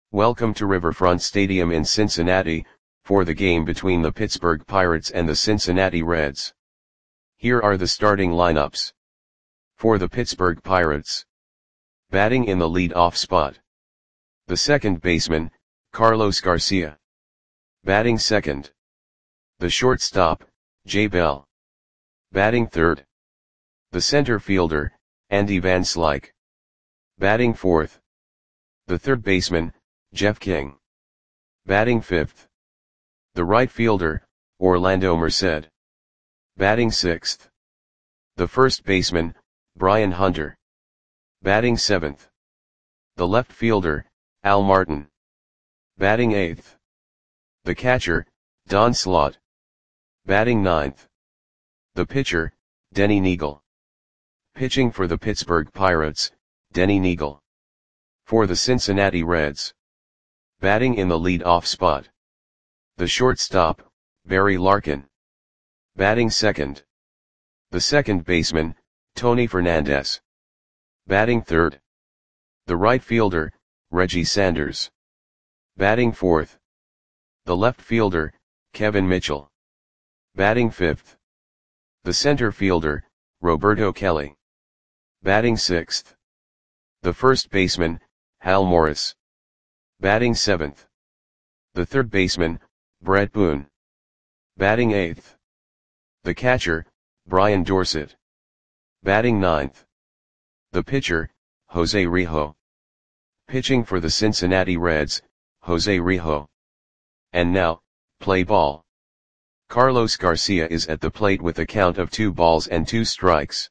Welcome to Riverfront Stadium in Cincinnati, for the game between the Pittsburgh Pirates and the Cincinnati Reds. Here are the starting lineups. For the Pittsburgh Pirates. Batting in the lead-off spot. The second baseman, Carlos Garcia. Batting second. The shortstop, Jay Bell. Batting third. The center fielder, Andy Van Slyke. Batting fourth. The third baseman, Jeff King. Batting fifth. The right fielder, Orlando Merced. Batting sixth. The first baseman, Brian Hunter. Batting seventh. The left fielder, Al Martin. Batting eighth. The catcher, Don Slaught. Batting ninth. The pitcher, Denny Neagle. Pitching for the Pittsburgh Pirates, Denny Neagle. For the Cincinnati Reds. Batting in the lead-off spot. The shortstop, Barry Larkin. Batting second. The second baseman, Tony Fernandez. Batting third. The right fielder, Reggie Sanders. Batting fourth. The left fielder, Kevin Mitchell. Batting fifth. The center fielder, Roberto Kelly. Batting sixth. The first baseman, Hal Morris. Batting seventh. The third baseman, Brett Boone. Batting eighth. The catcher, Brian Dorsett. Batting ninth. The pitcher, Jose Rijo. Pitching for the Cincinnati Reds, Jose Rijo. And now, play ball. Carlos Garcia is at the plate with a count of 2 balls and 2 strikes.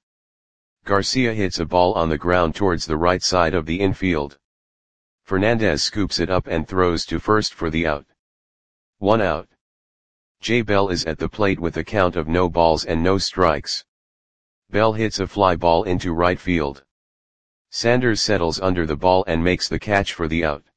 Garcia hits a ball on the ground towards the right side of the infield. Fernandez scoops it up and throws to first for the out. 1 out. Jay Bell is at the plate with a count of no balls and no strikes. Bell hits a fly ball into right field. Sanders settles under the ball and makes the catch for the out.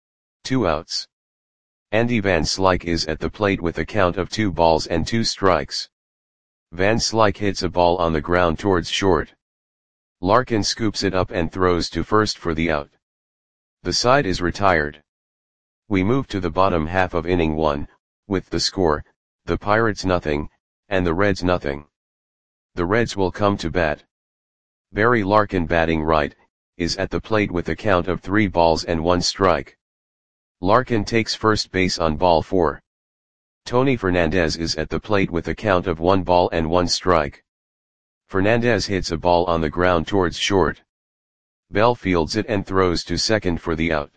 2 outs. Andy Van Slyke is at the plate with a count of 2 balls and 2 strikes. Van Slyke hits a ball on the ground towards short. Larkin scoops it up and throws to first for the out. The side is retired. We move to the bottom half of inning 1, with the score, the Pirates nothing, and the Reds nothing. The Reds will come to bat. Barry Larkin, batting right, is at the plate with a count of 3 balls and 1 strike. Larkin takes first base on ball 4. Tony Fernandez is at the plate with a count of 1 ball and 1 strike. Fernandez hits a ball on the ground towards short. Bell fields it and throws to second for the out.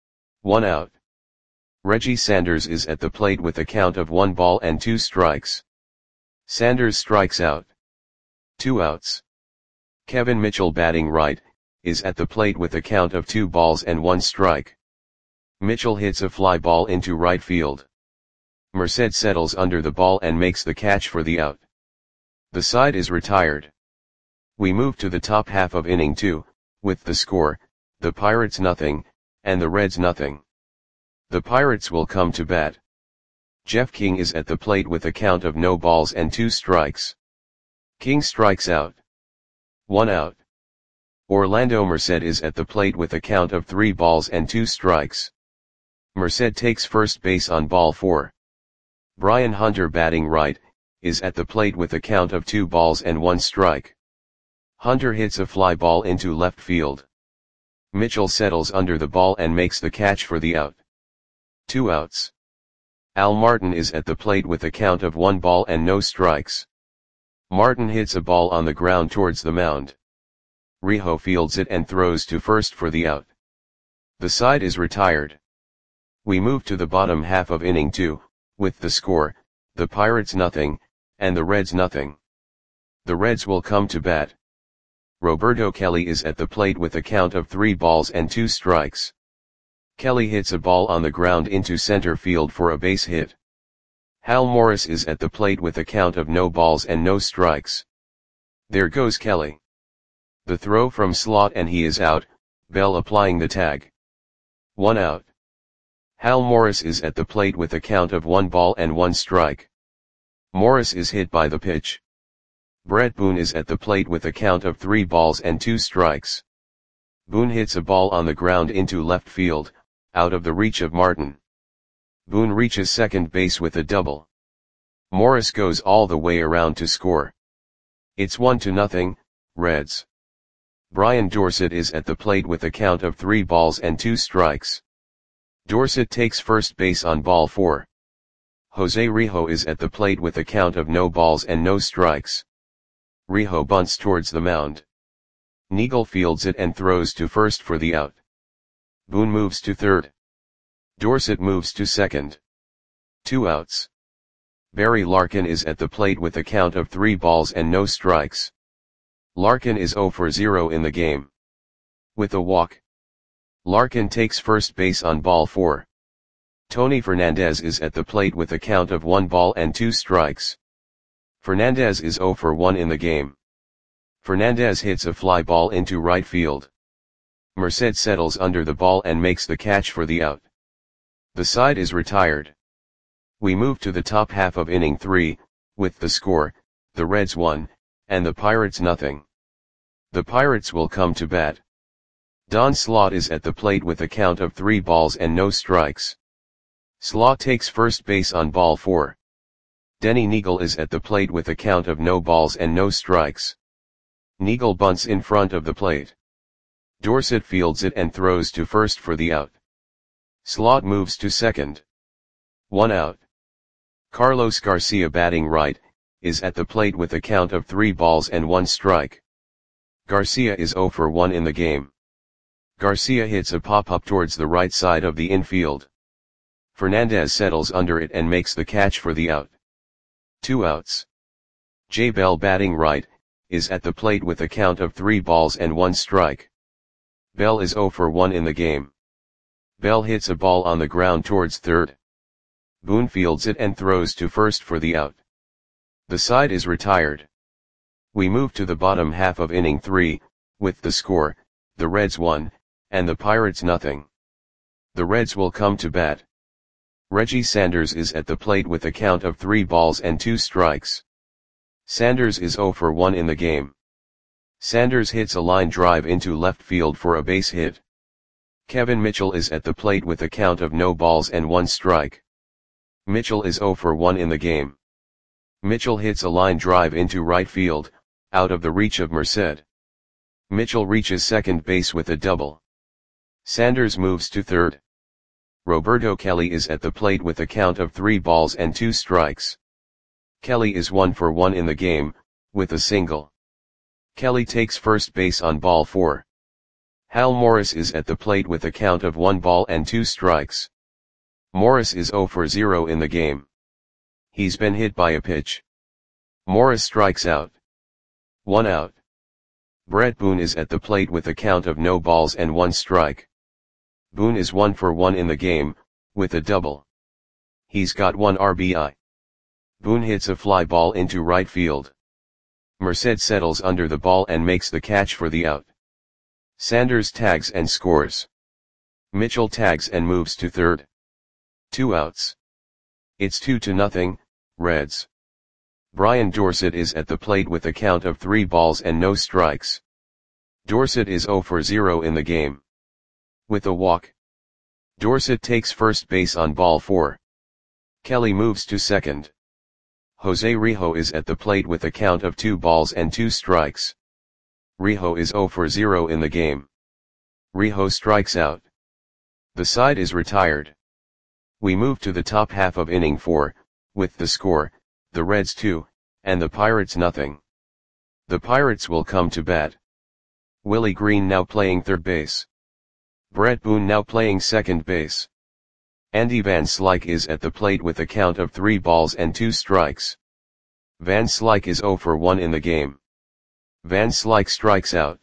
1 out. Reggie Sanders is at the plate with a count of 1 ball and 2 strikes. Sanders strikes out. 2 outs. Kevin Mitchell, batting right, is at the plate with a count of 2 balls and 1 strike. Mitchell hits a fly ball into right field. Merced settles under the ball and makes the catch for the out. The side is retired. We move to the top half of inning 2, with the score, the Pirates nothing, and the Reds nothing. The Pirates will come to bat. Jeff King is at the plate with a count of no balls and 2 strikes. King strikes out. 1 out. Orlando Merced is at the plate with a count of 3 balls and 2 strikes. Merced takes first base on ball 4. Brian Hunter, batting right, is at the plate with a count of 2 balls and 1 strike. Hunter hits a fly ball into left field. Mitchell settles under the ball and makes the catch for the out. 2 outs. Al Martin is at the plate with a count of 1 ball and no strikes. Martin hits a ball on the ground towards the mound. Rijo fields it and throws to first for the out. The side is retired. We move to the bottom half of inning 2, with the score, the Pirates nothing, and the Reds nothing. The Reds will come to bat. Roberto Kelly is at the plate with a count of 3 balls and 2 strikes. Kelly hits a ball on the ground into center field for a base hit. Hal Morris is at the plate with a count of no balls and no strikes. There goes Kelly. The throw from Slaught and he is out, Bell applying the tag. 1 out. Hal Morris is at the plate with a count of 1 ball and 1 strike. Morris is hit by the pitch. Brett Boone is at the plate with a count of 3 balls and 2 strikes. Boone hits a ball on the ground into left field, out of the reach of Martin. Boone reaches second base with a double. Morris goes all the way around to score. It's 1-0, Reds. Brian Dorsett is at the plate with a count of 3 balls and 2 strikes. Dorsett takes first base on ball 4. Jose Rijo is at the plate with a count of no balls and no strikes. Rijo bunts towards the mound. Neagle fields it and throws to first for the out. Boone moves to third. Dorsett moves to second. 2 outs. Barry Larkin is at the plate with a count of 3 balls and no strikes. Larkin is 0 for 0 in the game. With a walk. Larkin takes first base on ball 4. Tony Fernandez is at the plate with a count of 1 ball and 2 strikes. Fernandez is 0 for 1 in the game. Fernandez hits a fly ball into right field. Merced settles under the ball and makes the catch for the out. The side is retired. We move to the top half of inning 3, with the score, the Reds 1, and the Pirates 0. The Pirates will come to bat. Don Slaught is at the plate with a count of 3 balls and no strikes. Slaught takes first base on ball 4. Denny Neagle is at the plate with a count of no balls and no strikes. Neagle bunts in front of the plate. Dorsett fields it and throws to first for the out. Slaught moves to second. 1 out. Carlos Garcia, batting right, is at the plate with a count of 3 balls and 1 strike. Garcia is 0 for 1 in the game. Garcia hits a pop-up towards the right side of the infield. Fernandez settles under it and makes the catch for the out. 2 outs. Jay Bell, batting right, is at the plate with a count of 3 balls and 1 strike. Bell is 0 for 1 in the game. Bell hits a ball on the ground towards third. Boone fields it and throws to first for the out. The side is retired. We move to the bottom half of inning 3, with the score, the Reds 1, and the Pirates 0. The Reds will come to bat. Reggie Sanders is at the plate with a count of 3 balls and 2 strikes. Sanders is 0 for 1 in the game. Sanders hits a line drive into left field for a base hit. Kevin Mitchell is at the plate with a count of no balls and 1 strike. Mitchell is 0 for 1 in the game. Mitchell hits a line drive into right field, out of the reach of Merced. Mitchell reaches second base with a double. Sanders moves to third. Roberto Kelly is at the plate with a count of 3 balls and 2 strikes. Kelly is 1 for 1 in the game, with a single. Kelly takes first base on ball 4. Hal Morris is at the plate with a count of 1 ball and 2 strikes. Morris is 0 for 0 in the game. He's been hit by a pitch. Morris strikes out. 1 out. Brett Boone is at the plate with a count of no balls and 1 strike. Boone is 1 for 1 in the game, with a double. He's got 1 RBI. Boone hits a fly ball into right field. Merced settles under the ball and makes the catch for the out. Sanders tags and scores. Mitchell tags and moves to third. 2 outs. It's 2-0, Reds. Brian Dorsett is at the plate with a count of 3 balls and no strikes. Dorsett is 0 for 0 in the game. With a walk. Dorsett takes first base on ball 4. Kelly moves to second. Jose Rijo is at the plate with a count of 2 balls and 2 strikes. Rijo is 0 for 0 in the game. Rijo strikes out. The side is retired. We move to the top half of inning 4, with the score, the Reds 2, and the Pirates 0. The Pirates will come to bat. Willie Green now playing third base. Brett Boone now playing second base. Andy Van Slyke is at the plate with a count of 3 balls and 2 strikes. Van Slyke is 0 for 1 in the game. Van Slyke strikes out.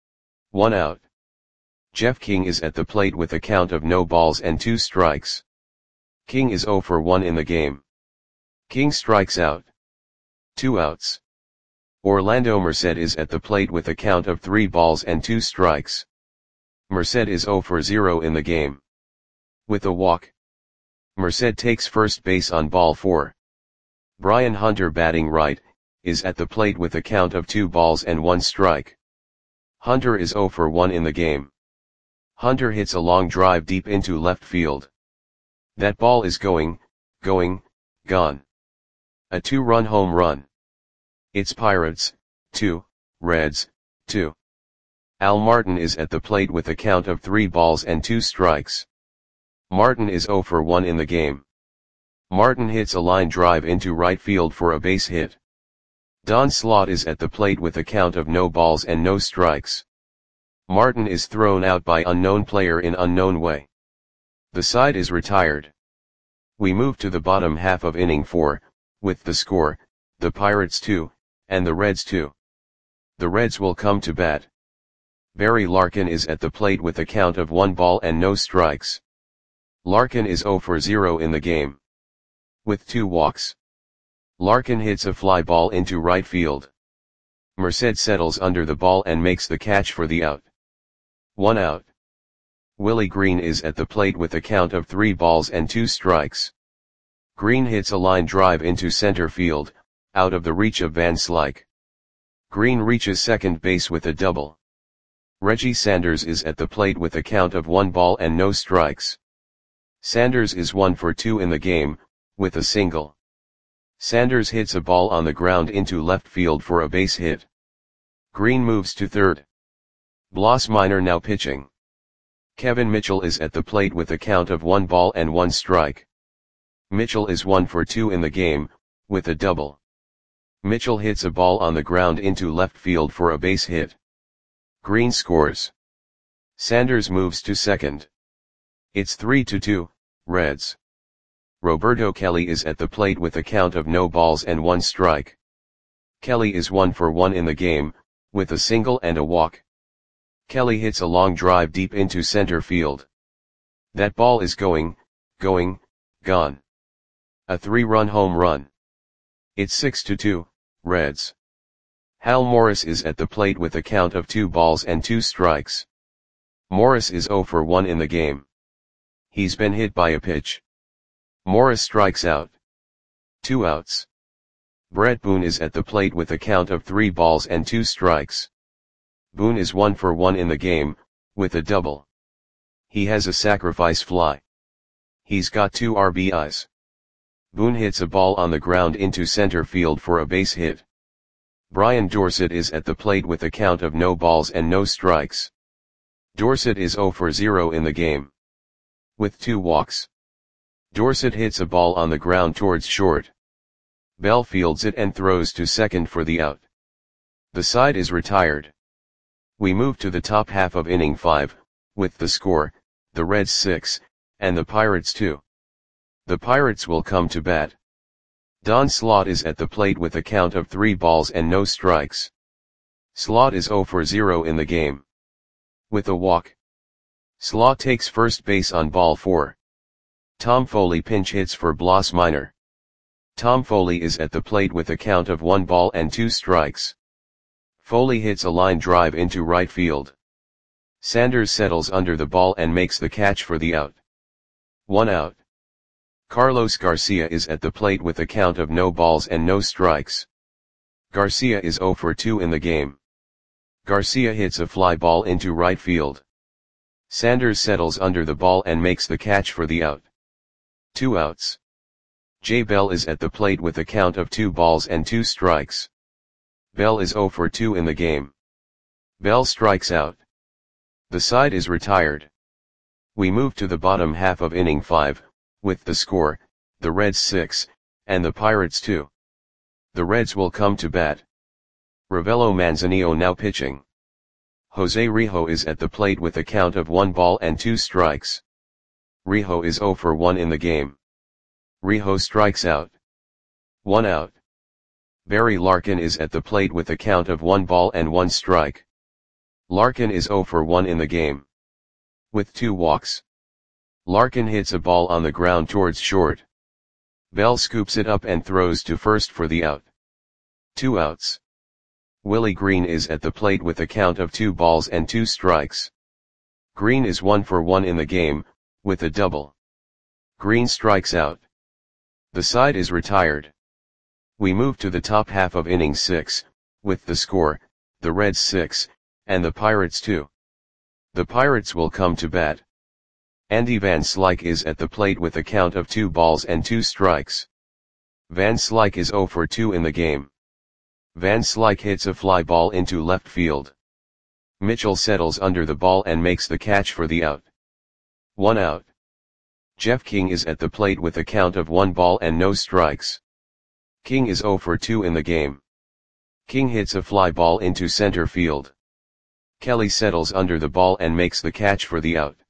1 out. Jeff King is at the plate with a count of no balls and 2 strikes. King is 0 for 1 in the game. King strikes out. 2 outs. Orlando Merced is at the plate with a count of 3 balls and 2 strikes. Merced is 0 for 0 in the game. With a walk. Merced takes first base on ball 4. Brian Hunter, batting right, is at the plate with a count of 2 balls and 1 strike. Hunter is 0 for 1 in the game. Hunter hits a long drive deep into left field. That ball is going, gone. A 2-run home run. It's Pirates, 2, Reds, 2. Al Martin is at the plate with a count of 3 balls and 2 strikes. Martin is 0 for 1 in the game. Martin hits a line drive into right field for a base hit. Don Slaught is at the plate with a count of no balls and no strikes. Martin is thrown out by unknown player in unknown way. The side is retired. We move to the bottom half of inning 4, with the score, the Pirates 2, and the Reds 2. The Reds will come to bat. Barry Larkin is at the plate with a count of 1 ball and no strikes. Larkin is 0 for 0 in the game. With 2 walks. Larkin hits a fly ball into right field. Merced settles under the ball and makes the catch for the out. 1 out. Willie Green is at the plate with a count of 3 balls and 2 strikes. Green hits a line drive into center field, out of the reach of Van Slyke. Green reaches second base with a double. Reggie Sanders is at the plate with a count of 1 ball and no strikes. Sanders is 1 for 2 in the game, with a single. Sanders hits a ball on the ground into left field for a base hit. Green moves to third. Bloss Minor now pitching. Kevin Mitchell is at the plate with a count of 1 ball and 1 strike. Mitchell is 1 for 2 in the game, with a double. Mitchell hits a ball on the ground into left field for a base hit. Green scores. Sanders moves to second. It's 3-2, Reds. Roberto Kelly is at the plate with a count of no balls and 1 strike. Kelly is 1 for 1 in the game, with a single and a walk. Kelly hits a long drive deep into center field. That ball is going, gone. A 3-run home run. It's 6-2, Reds. Hal Morris is at the plate with a count of 2 balls and 2 strikes. Morris is 0 for 1 in the game. He's been hit by a pitch. Morris strikes out. 2 outs. Brett Boone is at the plate with a count of 3 balls and 2 strikes. Boone is 1 for 1 in the game, with a double. He has a sacrifice fly. He's got 2 RBIs. Boone hits a ball on the ground into center field for a base hit. Brian Dorsett is at the plate with a count of no balls and no strikes. Dorsett is 0 for 0 in the game. With 2 walks. Dorsett hits a ball on the ground towards short. Bell fields it and throws to second for the out. The side is retired. We move to the top half of inning 5, with the score, the Reds 6, and the Pirates 2. The Pirates will come to bat. Don Slaught is at the plate with a count of 3 balls and no strikes. Slaught is 0 for 0 in the game. With a walk. Slaught takes first base on ball 4. Tom Foley pinch hits for Bloss Minor. Tom Foley is at the plate with a count of 1 ball and 2 strikes. Foley hits a line drive into right field. Sanders settles under the ball and makes the catch for the out. 1 out. Carlos Garcia is at the plate with a count of no balls and no strikes. Garcia is 0 for 2 in the game. Garcia hits a fly ball into right field. Sanders settles under the ball and makes the catch for the out. 2 outs. Jay Bell is at the plate with a count of 2 balls and 2 strikes. Bell is 0 for 2 in the game. Bell strikes out. The side is retired. We move to the bottom half of inning 5, with the score, the Reds 6, and the Pirates 2. The Reds will come to bat. Ravello Manzanillo now pitching. Jose Rijo is at the plate with a count of 1 ball and 2 strikes. Rijo is 0 for 1 in the game. Rijo strikes out. 1 out. Barry Larkin is at the plate with a count of 1 ball and 1 strike. Larkin is 0 for 1 in the game. With 2 walks. Larkin hits a ball on the ground towards short. Bell scoops it up and throws to first for the out. 2 outs. Willie Green is at the plate with a count of 2 balls and 2 strikes. Green is 1 for 1 in the game, with a double. Green strikes out. The side is retired. We move to the top half of inning 6, with the score, the Reds 6, and the Pirates 2. The Pirates will come to bat. Andy Van Slyke is at the plate with a count of 2 balls and 2 strikes. Van Slyke is 0 for 2 in the game. Van Slyke hits a fly ball into left field. Mitchell settles under the ball and makes the catch for the out. 1 out. Jeff King is at the plate with a count of 1 ball and no strikes. King is 0 for 2 in the game. King hits a fly ball into center field. Kelly settles under the ball and makes the catch for the out.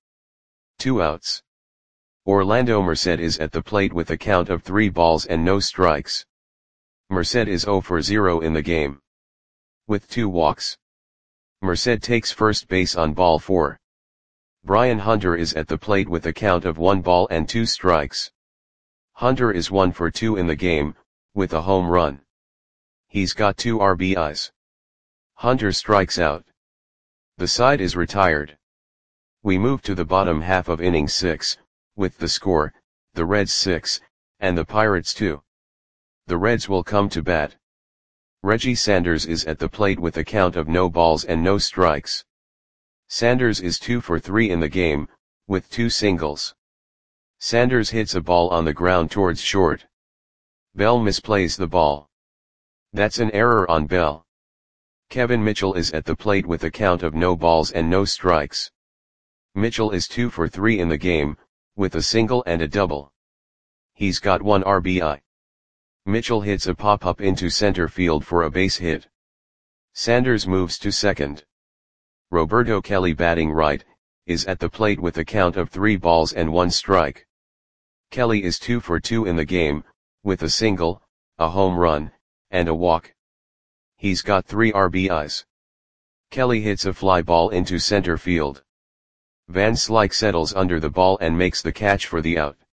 2 outs. Orlando Merced is at the plate with a count of 3 balls and no strikes. Merced is 0 for 0 in the game. With 2 walks. Merced takes first base on ball 4. Brian Hunter is at the plate with a count of 1 ball and 2 strikes. Hunter is 1 for 2 in the game, with a home run. He's got 2 RBIs. Hunter strikes out. The side is retired. We move to the bottom half of inning 6, with the score, the Reds 6, and the Pirates 2. The Reds will come to bat. Reggie Sanders is at the plate with a count of no balls and no strikes. Sanders is 2 for 3 in the game, with 2 singles. Sanders hits a ball on the ground towards short. Bell misplays the ball. That's an error on Bell. Kevin Mitchell is at the plate with a count of no balls and no strikes. Mitchell is 2 for 3 in the game, with a single and a double. He's got 1 RBI. Mitchell hits a pop-up into center field for a base hit. Sanders moves to second. Roberto Kelly, batting right, is at the plate with a count of 3 balls and 1 strike. Kelly is 2 for 2 in the game, with a single, a home run, and a walk. He's got 3 RBIs. Kelly hits a fly ball into center field. Van Slyke settles under the ball and makes the catch for the out.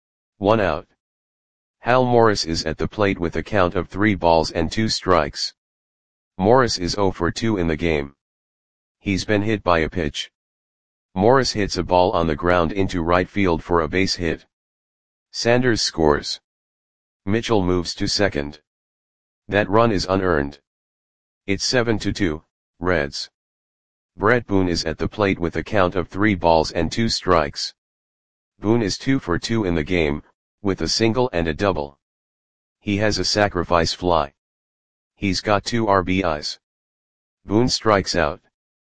1 out. Hal Morris is at the plate with a count of 3 balls and 2 strikes. Morris is 0 for 2 in the game. He's been hit by a pitch. Morris hits a ball on the ground into right field for a base hit. Sanders scores. Mitchell moves to second. That run is unearned. It's 7-2, Reds. Brett Boone is at the plate with a count of 3 balls and 2 strikes. Boone is 2 for 2 in the game, with a single and a double. He has a sacrifice fly. He's got 2 RBIs. Boone strikes out.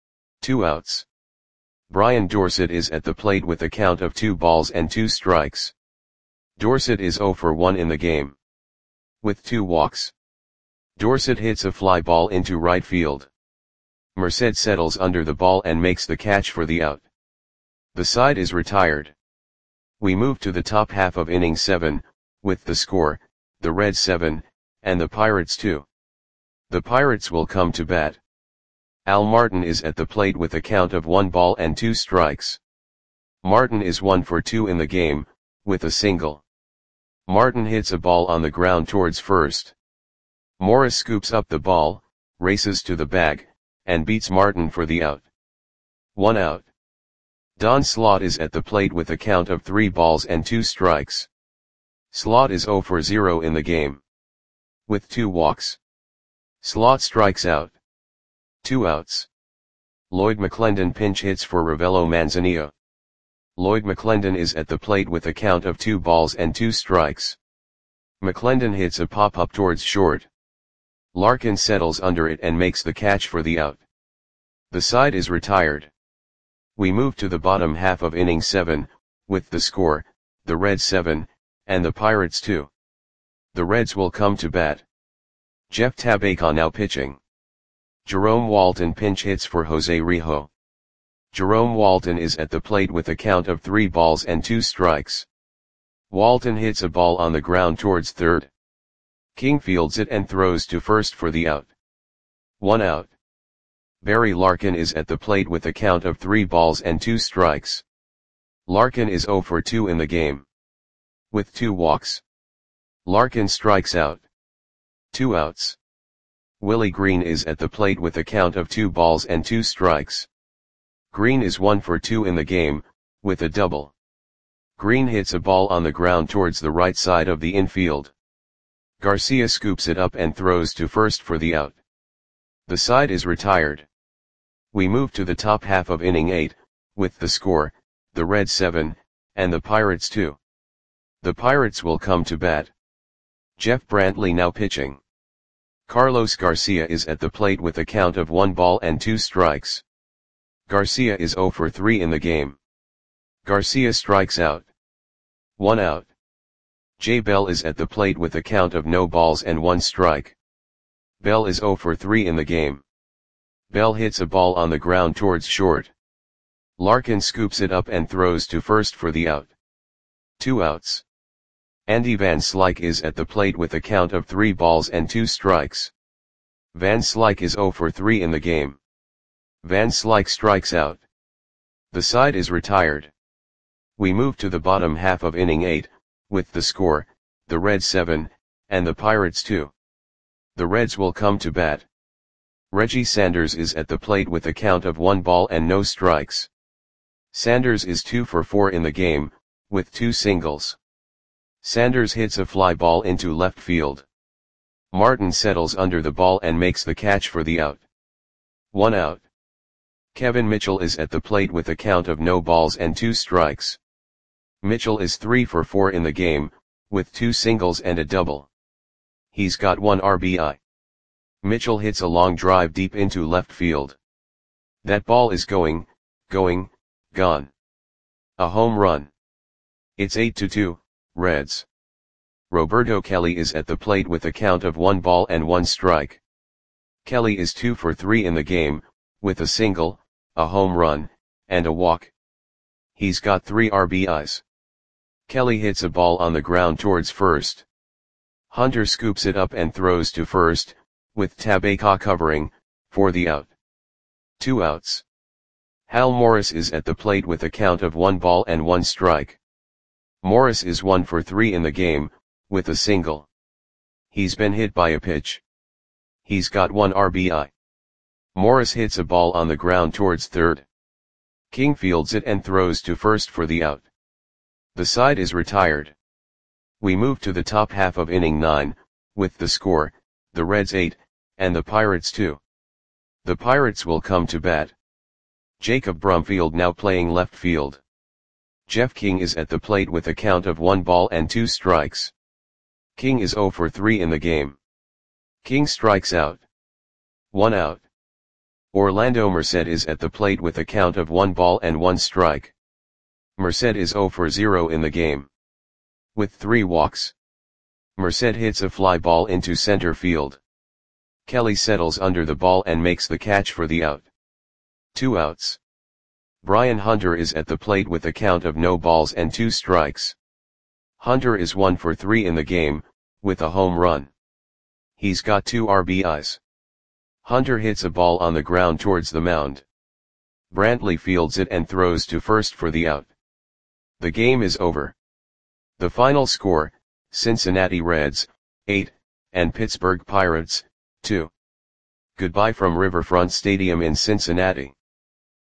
2 outs. Brian Dorsett is at the plate with a count of 2 balls and 2 strikes. Dorsett is 0 for 1 in the game. With 2 walks. Dorsett hits a fly ball into right field. Merced settles under the ball and makes the catch for the out. The side is retired. We move to the top half of inning 7, with the score, the Reds 7, and the Pirates 2. The Pirates will come to bat. Al Martin is at the plate with a count of 1 ball and 2 strikes. Martin is 1 for 2 in the game, with a single. Martin hits a ball on the ground towards first. Morris scoops up the ball, races to the bag, and beats Martin for the out. 1 out. Don Slaught is at the plate with a count of 3 balls and 2 strikes. Slaught is 0 for 0 in the game. With 2 walks. Slaught strikes out. 2 outs. Lloyd McClendon pinch hits for Ravello Manzanilla. Lloyd McClendon is at the plate with a count of 2 balls and 2 strikes. McClendon hits a pop-up towards short. Larkin settles under it and makes the catch for the out. The side is retired. We move to the bottom half of inning 7, with the score, the Reds 7, and the Pirates 2. The Reds will come to bat. Jeff Tabacon now pitching. Jerome Walton pinch hits for Jose Rijo. Jerome Walton is at the plate with a count of 3 balls and 2 strikes. Walton hits a ball on the ground towards third. King fields it and throws to first for the out. 1 out. Barry Larkin is at the plate with a count of 3 balls and 2 strikes. Larkin is 0 for 2 in the game. With 2 walks. Larkin strikes out. 2 outs. Willie Green is at the plate with a count of 2 balls and 2 strikes. Green is 1 for 2 in the game, with a double. Green hits a ball on the ground towards the right side of the infield. Garcia scoops it up and throws to first for the out. The side is retired. We move to the top half of inning 8, with the score, the Reds 7, and the Pirates 2. The Pirates will come to bat. Jeff Brantley now pitching. Carlos Garcia is at the plate with a count of 1 ball and 2 strikes. Garcia is 0 for 3 in the game. Garcia strikes out. 1 out. Jay Bell is at the plate with a count of no balls and 1 strike. Bell is 0 for 3 in the game. Bell hits a ball on the ground towards short. Larkin scoops it up and throws to first for the out. 2 outs. Andy Van Slyke is at the plate with a count of 3 balls and 2 strikes. Van Slyke is 0 for 3 in the game. Van Slyke strikes out. The side is retired. We move to the bottom half of inning 8, with the score, the Reds 7, and the Pirates 2. The Reds will come to bat. Reggie Sanders is at the plate with a count of 1 ball and no strikes. Sanders is 2 for 4 in the game, with 2 singles. Sanders hits a fly ball into left field. Martin settles under the ball and makes the catch for the out. 1 out. Kevin Mitchell is at the plate with a count of no balls and 2 strikes. Mitchell is 3 for 4 in the game, with 2 singles and a double. He's got 1 RBI. Mitchell hits a long drive deep into left field. That ball is gone. A home run. It's 8-2, Reds. Roberto Kelly is at the plate with a count of 1 ball and 1 strike. Kelly is 2 for 3 in the game, with a single, a home run, and a walk. He's got 3 RBIs. Kelly hits a ball on the ground towards first. Hunter scoops it up and throws to first, with Tabaka covering, for the out. 2 outs. Hal Morris is at the plate with a count of 1 ball and 1 strike. Morris is 1 for 3 in the game, with a single. He's been hit by a pitch. He's got 1 RBI. Morris hits a ball on the ground towards third. King fields it and throws to first for the out. The side is retired. We move to the top half of inning 9, with the score, the Reds 8, and the Pirates 2. The Pirates will come to bat. Jacob Brumfield now playing left field. Jeff King is at the plate with a count of 1 ball and 2 strikes. King is 0 for 3 in the game. King strikes out. 1 out. Orlando Merced is at the plate with a count of 1 ball and 1 strike. Merced is 0 for 0 in the game. With 3 walks. Merced hits a fly ball into center field. Kelly settles under the ball and makes the catch for the out. 2 outs. Brian Hunter is at the plate with a count of no balls and 2 strikes. Hunter is 1 for 3 in the game, with a home run. He's got 2 RBIs. Hunter hits a ball on the ground towards the mound. Brantley fields it and throws to first for the out. The game is over. The final score, Cincinnati Reds, 8, and Pittsburgh Pirates, 2. Goodbye from Riverfront Stadium in Cincinnati.